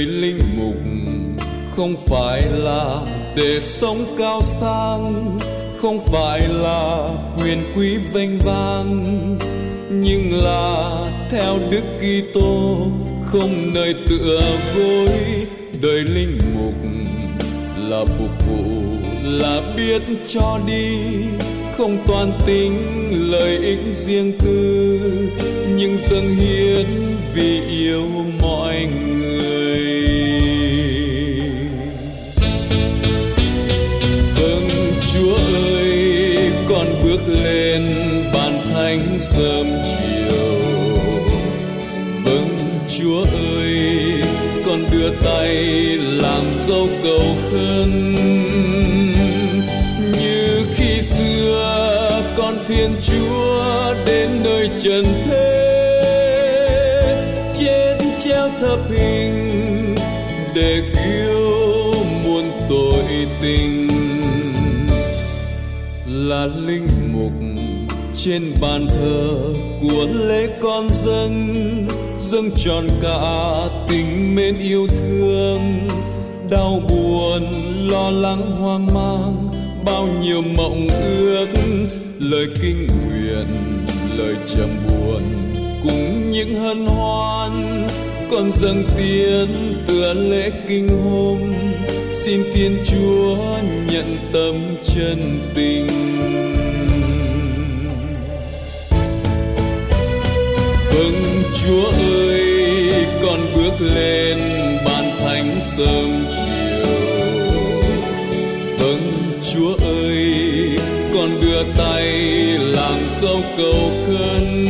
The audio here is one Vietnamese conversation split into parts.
đời linh mục không phải là để sống cao sang, không phải là quyền quý vênh vang, nhưng là theo Đức Kitô không nơi tựa gối. Đời linh mục là phục vụ, là biết cho đi, không toan tính lợi ích riêng tư, nhưng dâng hiến vì yêu mọi người. Vâng Chúa ơi, con bước lên ban thánh sớm chiều. Vâng Chúa ơi, con đưa tay làm dấu cầu khấn. Như khi xưa con Thiên Chúa đến nơi trần thế, chết treo thập hình để cứu muôn tội tình. Là linh mục trên bàn thờ của lễ con dâng trọn cả tình mến yêu thương. Đau buồn lo lắng hoang mang, bao nhiêu mộng ước, lời kinh nguyện, lời trầm buồn cùng những hân hoan. Con dâng tiến tựa lễ kinh hôm, xin Thiên Chúa nhận tâm chân tình. Vâng Chúa ơi, con bước lên ban thánh sớm chiều. Vâng Chúa ơi, con đưa tay làm dấu cầu khấn.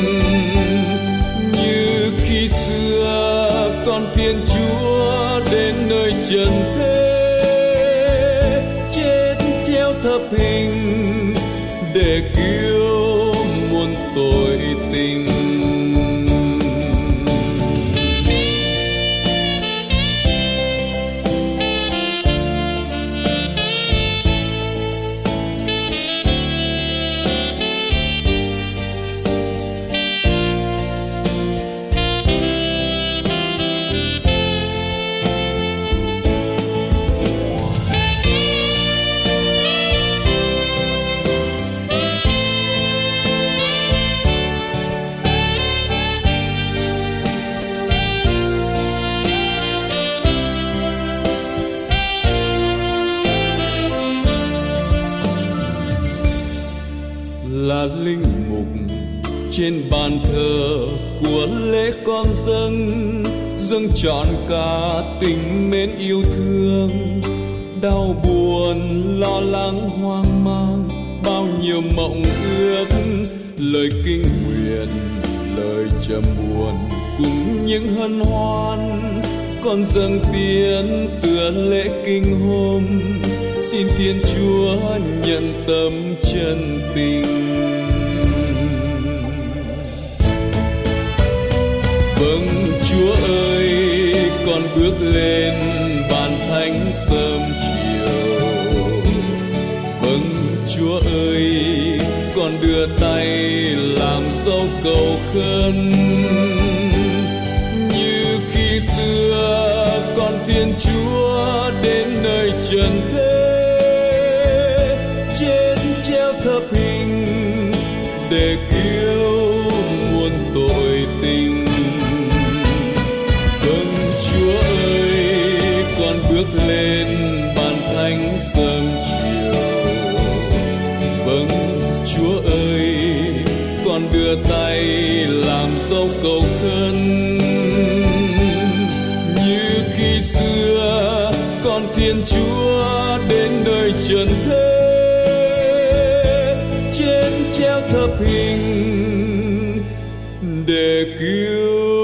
Như khi xưa con Thiên Chúa đến nơi trần thế, chết treo thập hình để cứu muôn tội tình. Là linh mục trên bàn thờ của lễ con dâng trọn cả tình mến yêu thương. Đau buồn lo lắng hoang mang, bao nhiêu mộng ước, lời kinh nguyện, lời trầm buồn cùng những hân hoan. Con dâng tiến tựa lễ kinh hôm, xin Thiên Chúa nhận tâm chân tình. Vâng Chúa ơi, con bước lên ban thánh sớm chiều. Vâng Chúa ơi, con đưa tay làm dấu cầu khấn. Như khi xưa con Thiên Chúa đến nơi trần thế, chết treo thập hình để cứu muôn tội tình. Vâng Chúa ơi, con bước lên ban thánh sớm chiều. Vâng Chúa ơi, con đưa tay làm dấu cầu khấn. Như khi xưa con Thiên Chúa đến nơi trần thế, chết treo thập hình để cứu